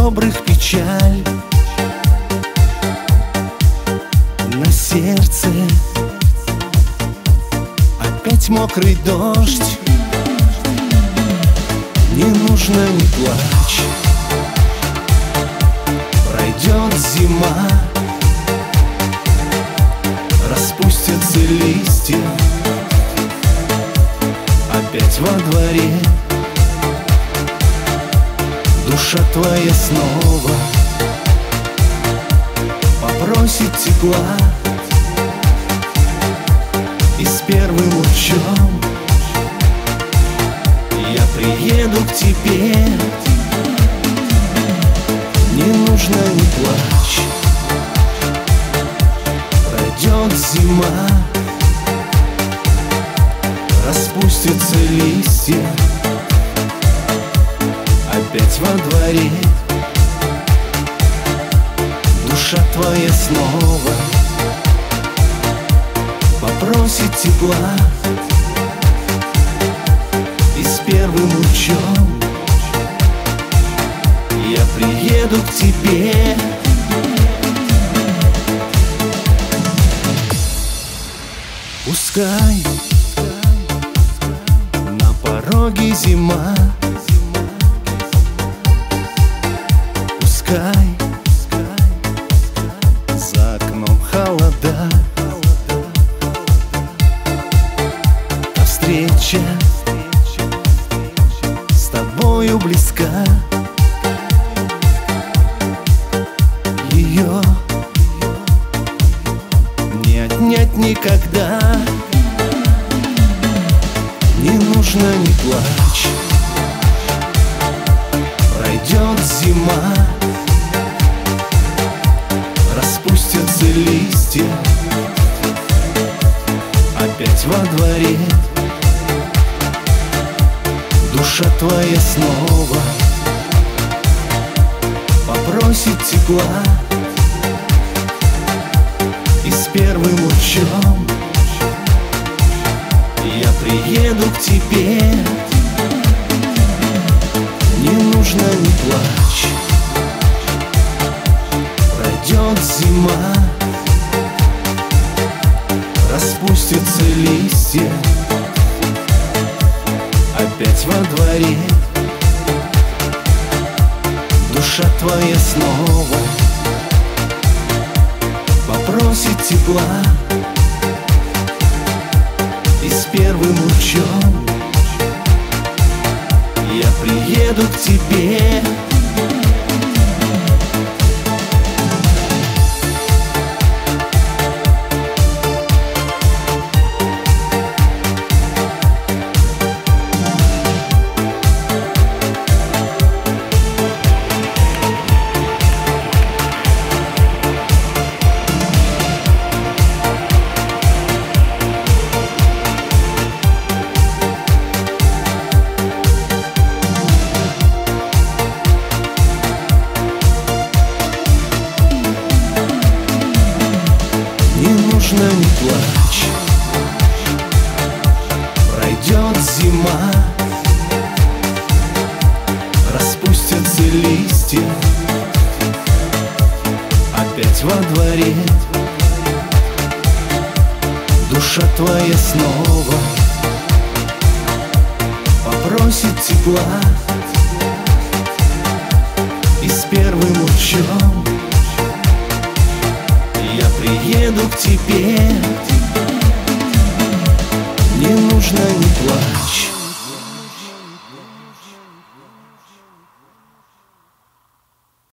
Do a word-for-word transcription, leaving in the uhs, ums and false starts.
добрых печаль. На сердце опять мокрый дождь. Не нужно, не плачь, пройдет зима, распустятся листья опять во дворе. Душа твоя снова попросит тепла, и с первым лучом я приеду к тебе. Не нужно, не плачь, пройдет зима, распустятся листья опять во дворе. Душа твоя снова попросит тепла, и с первым лучом я приеду к тебе. Пускай на пороге зима, пускай за окном холода, а встреча с тобою близка. Ее не отнять никогда. Не нужно, не плачь, пройдет зима, распустятся листья опять во дворе. Душа твоя снова попросит тепла, и с первым лучом я приеду к тебе. Не нужно, не плачь, пройдет зима, распустятся листья опять во дворе. Душа твоя снова попросит тепла, и с первым лучом я приеду к тебе. Не нужно, не плачь, пройдет зима, распустятся листья опять во дворе. Душа твоя снова попросит тепла, и с первым лучом я приеду к тебе. Не нужно, не плачь,